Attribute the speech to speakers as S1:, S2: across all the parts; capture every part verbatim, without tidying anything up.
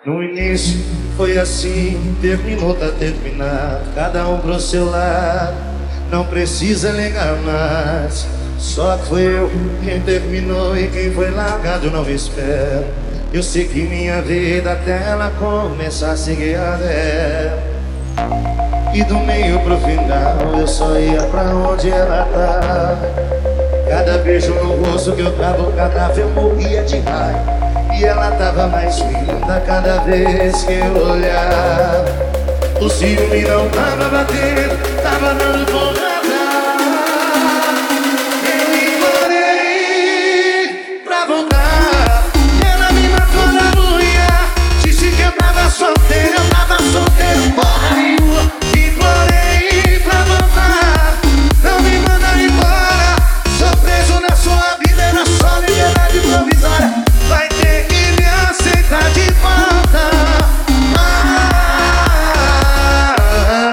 S1: No início foi assim, terminou, tá terminado, cada um pro seu lado, não precisa ligar mais. Só que foi eu quem terminou e quem foi largado não espera. Eu segui minha vida até ela começar a seguir a dela. E do meio pro final eu só ia pra onde ela tá. Cada beijo no rosto que eu dava o cadáver eu morria de raiva. E ela tava mais linda cada vez que eu olhava. O ciúme não tava batendo, tava dando porrada. Eu implorei pra voltar, ela me matou na unha. Disse que eu tava solteiro, eu tava solteiro, porra nenhuma. Implorei pra voltar, não me manda embora. Sou preso na sua vida, na sua liberdade provisória. Vai ter que me aceitar de volta. Ah,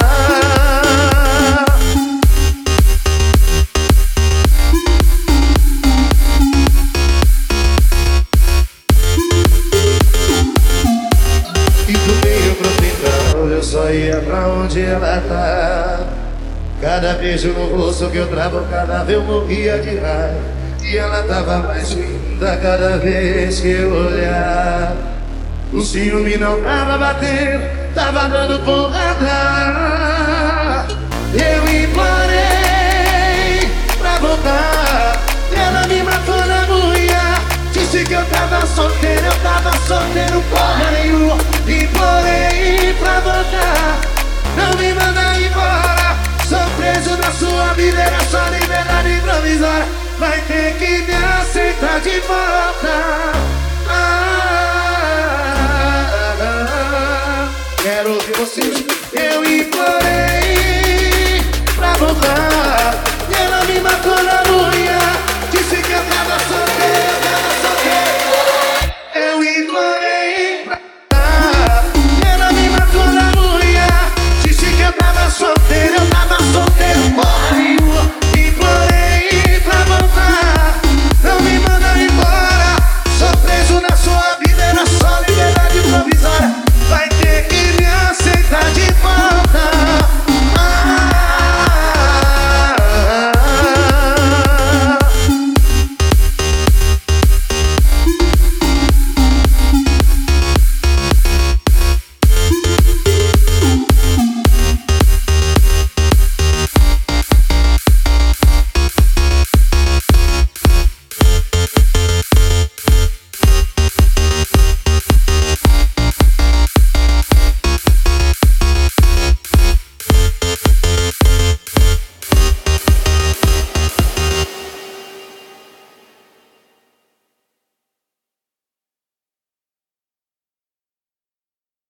S1: e do meio pro final eu só ia pra onde ela tá. Cada beijo no rosto que eu travo o cadáver eu morria de raiva. E ela tava mais linda cada vez que eu olhar. O ciúme não tava batendo, tava dando porrada. Eu implorei pra voltar, ela me matou na unha. Disse que eu tava solteiro, eu tava solteiro, porra nenhuma. Implorei pra voltar, não me manda embora. Sou preso na sua vida, era só liberdade provisória. Vai ter que me aceitar de volta. Ah,